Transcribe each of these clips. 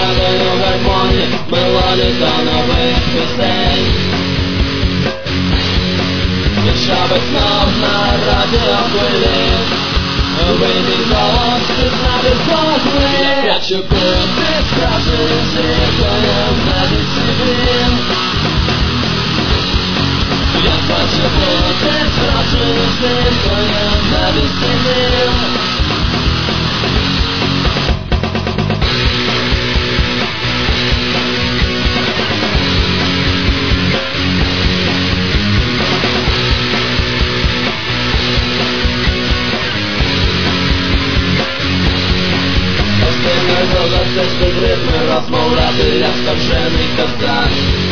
вигадую гармонії, мелодій до нових пісень. І щоб знов на радіохвилі вийди голос, пізнати змогли. Я хочу бути справжньою зіркою на весіллі. Я хочу бути справжньою зіркою на весіллі. Це ж під ритми розмовляти, як скажений костяк.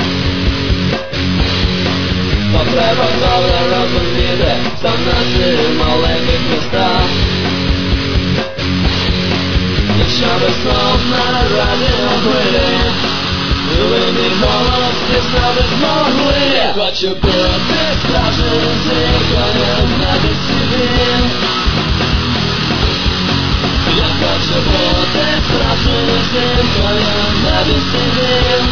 То треба добре розуміти, це в наших маленьких містах. І щоб знов на радіохвилі вийди голос, пізнати змогли. Я хочу бути справжньою зіркою на весіллі. Я хочу бути справжньою зіркою на весіллі.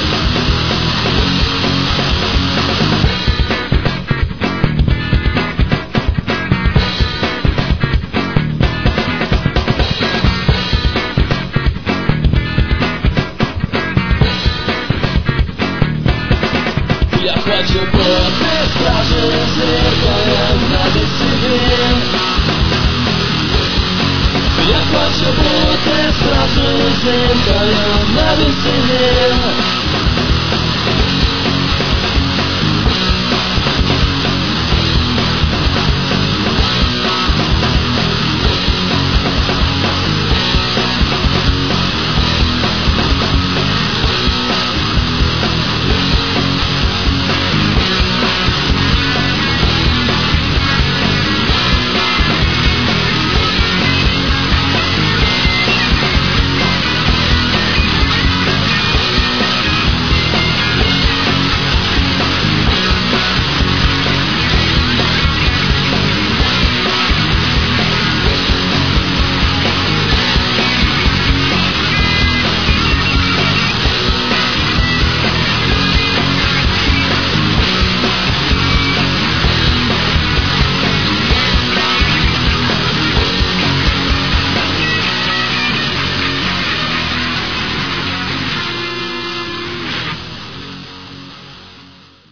Я хочу бути справжньою зіркою на весіллі. Я хочу бути справжньою зіркою на весіллі.